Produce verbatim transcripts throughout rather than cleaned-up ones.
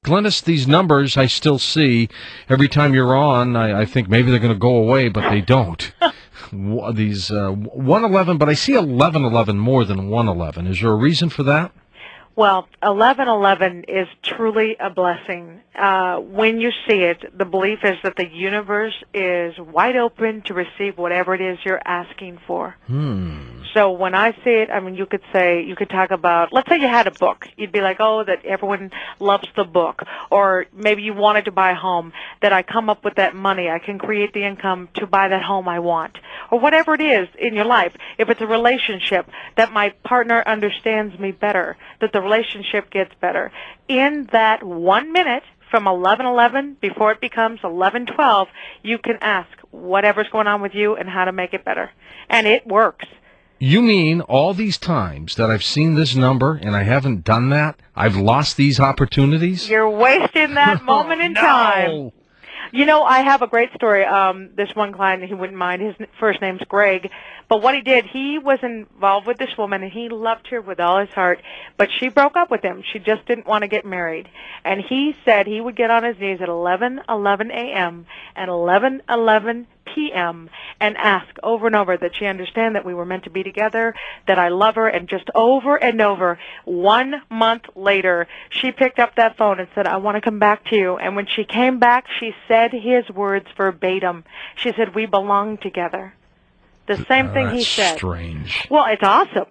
Glennis, these numbers I still see every time you're on. I, I think maybe they're going to go away, but they don't. These uh, one eleven, but I see eleven eleven more than one eleven. Is there a reason for that? Well, eleven eleven is truly a blessing. Uh, when you see it, the belief is that the universe is wide open to receive whatever it is you're asking for. Hmm. So when I see it, I mean, you could say, you could talk about, let's say you had a book. You'd be like, oh, that everyone loves the book. Or maybe you wanted to buy a home, that I come up with that money. I can create the income to buy that home I want. Or whatever it is in your life. If it's a relationship, that my partner understands me better, that the relationship gets better. In that one minute, from eleven eleven, before it becomes eleven twelve, you can ask whatever's going on with you and how to make it better. And it works. You mean all these times that I've seen this number and I haven't done that, I've lost these opportunities? You're wasting that moment in no. time. You know, I have a great story. Um, this one client, he wouldn't mind. His first name's Greg. But what he did, he was involved with this woman, and he loved her with all his heart. But she broke up with him. She just didn't want to get married. And he said he would get on his knees at eleven eleven a.m. and eleven eleven p.m. and ask over and over that she understand that we were meant to be together, that I love her, and just over and over. One month later, she picked up that phone and said, I want to come back to you. And when she came back, she said his words verbatim. She said, we belong together. The same thing he said. Strange. Well, it's awesome.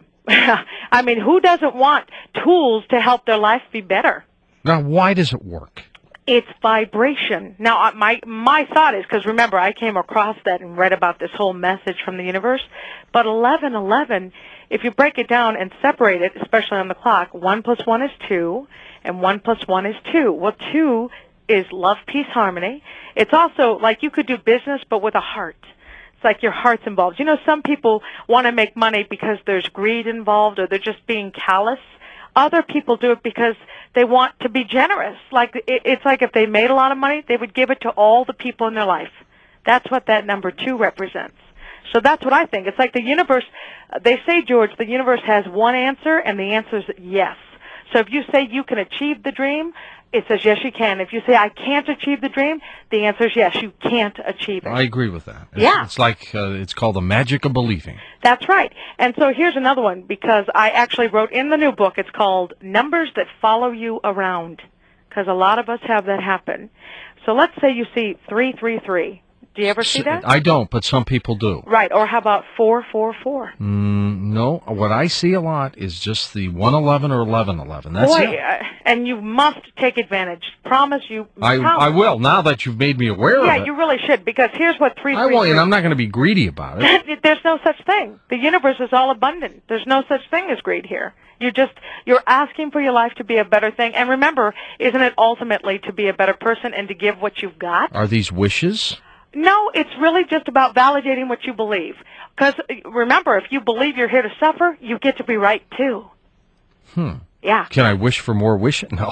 I mean, who doesn't want tools to help their life be better? Now, why does it work? It's vibration. Now, my my thought is, because remember, I came across that and read about this whole message from the universe, but eleven eleven, if you break it down and separate it, especially on the clock, one plus one is two, and one plus one is two. Well, two is love, peace, harmony. It's also like you could do business, but with a heart. It's like your heart's involved. You know, some people want to make money because there's greed involved or they're just being callous. Other people do it because they want to be generous. Like it's like if they made a lot of money, they would give it to all the people in their life. That's what that number two represents. So that's what I think. It's like the universe, they say, George, the universe has one answer, and the answer is yes. So if you say you can achieve the dream, it says yes, you can. If you say I can't achieve the dream, the answer is yes, you can't achieve it. I agree with that. It's, yeah. It's like, uh, it's called the magic of believing. That's right. And so here's another one, because I actually wrote in the new book, it's called Numbers That Follow You Around, because a lot of us have that happen. So let's say you see three three three. Do you ever see that? I don't, but some people do. Right. Or how about four four four? Mm, no. What I see a lot is just the one eleven or eleven eleven. That's Boy, it. Uh, and you must take advantage. Promise you. I promise. I will, now that you've made me aware yeah, of it. Yeah, you really should, because here's what three I won't, and I'm not going to be greedy about it. There's no such thing. The universe is all abundant. There's no such thing as greed here. You're just, you're asking for your life to be a better thing. And remember, isn't it ultimately to be a better person and to give what you've got? Are these wishes? No, it's really just about validating what you believe. Because remember, if you believe you're here to suffer, you get to be right too. Hmm. Yeah. Can I wish for more wishes? No.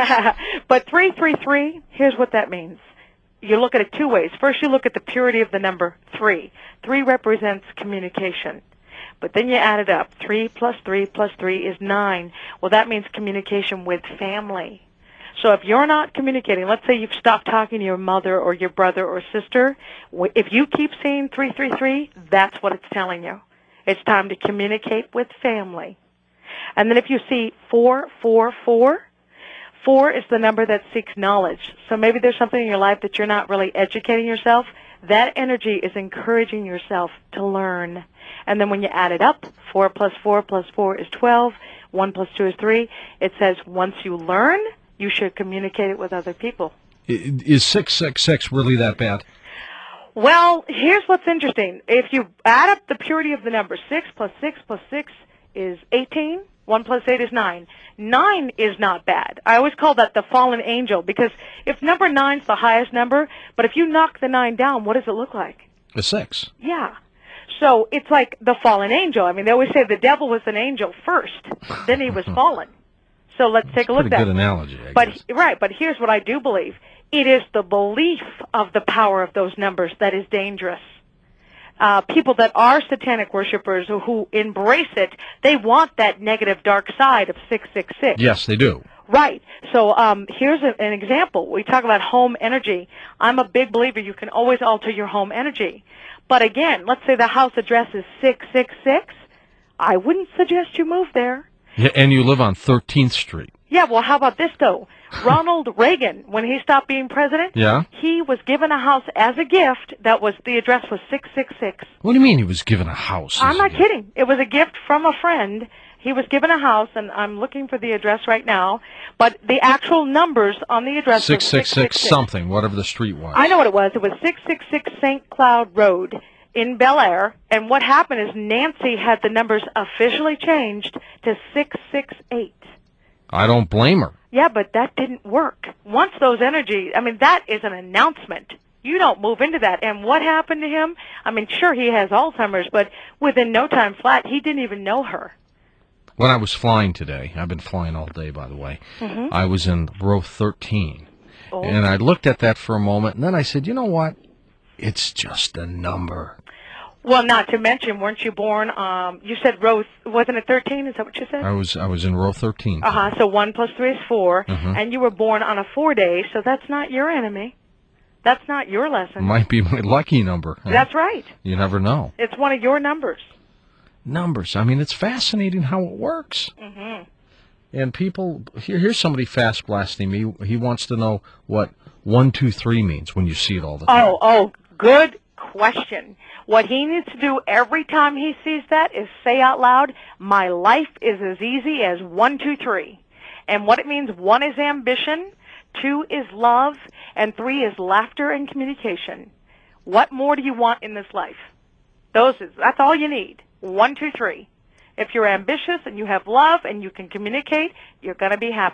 But three three three, here's what that means. You look at it two ways. First, you look at the purity of the number three. Three represents communication. But then you add it up. Three plus three plus three is nine. Well, that means communication with family. So if you're not communicating, let's say you've stopped talking to your mother or your brother or sister, if you keep seeing three three three, that's what it's telling you. It's time to communicate with family. And then if you see four four four, four is the number that seeks knowledge. So maybe there's something in your life that you're not really educating yourself. That energy is encouraging yourself to learn. And then when you add it up, four plus four plus four is twelve, one plus two is three. It says once you learn, you should communicate it with other people. Is six six six really that bad? Well, here's what's interesting. If you add up the purity of the number, six plus six plus six is eighteen. one plus eight is nine. nine is not bad. I always call that the fallen angel, because if number nine is the highest number, but if you knock the nine down, what does it look like? A six. Yeah. So it's like the fallen angel. I mean, they always say the devil was an angel first, then he was fallen. So let's That's take a look a at that. pretty good analogy, I but, guess. Right, but here's what I do believe. It is the belief of the power of those numbers that is dangerous. Uh, people that are satanic worshipers who, who embrace it, they want that negative dark side of six six six. Yes, they do. Right. So um, here's a, an example. We talk about home energy. I'm a big believer you can always alter your home energy. But again, let's say the house address is six six six. I wouldn't suggest you move there. Yeah, and you live on thirteenth Street. Yeah, well, how about this, though? Ronald Reagan, when he stopped being president, Yeah? he was given a house as a gift that was, the address was six six six. What do you mean he was given a house? I'm as a not gift? kidding. It was a gift from a friend. He was given a house, and I'm looking for the address right now, but the actual numbers on the address six was six six something, whatever the street was. I know what it was. It was six six six Saint Cloud Road in Bel Air, and what happened is Nancy had the numbers officially changed to six six eight. I don't blame her. Yeah, but that didn't work. Once those energy, I mean, that is an announcement. You don't move into that. And what happened to him? I mean, sure, he has Alzheimer's, but within no time flat, he didn't even know her. When I was flying today, I've been flying all day, by the way, Mm-hmm. I was in row thirteen. Oh. And I looked at that for a moment, and then I said, you know what? It's just a number. Well, not to mention, weren't you born, um, you said row, wasn't it thirteen? Is that what you said? I was I was in row thirteen. Uh-huh, so one plus three is four, Mhm. and you were born on a four day, so that's not your enemy. That's not your lesson. Might be my lucky number. huh? That's right. You never know. It's one of your numbers. Numbers. I mean, it's fascinating how it works. Mm-hmm. And people, here, here's somebody fast blasting me. He wants to know what one, two, three means when you see it all the time. Oh, oh, good question. What he needs to do every time he sees that is say out loud, my life is as easy as one, two, three. And what it means, one is ambition, two is love, and three is laughter and communication. What more do you want in this life? Those is, that's all you need. One, two, three. If you're ambitious and you have love and you can communicate, you're going to be happy.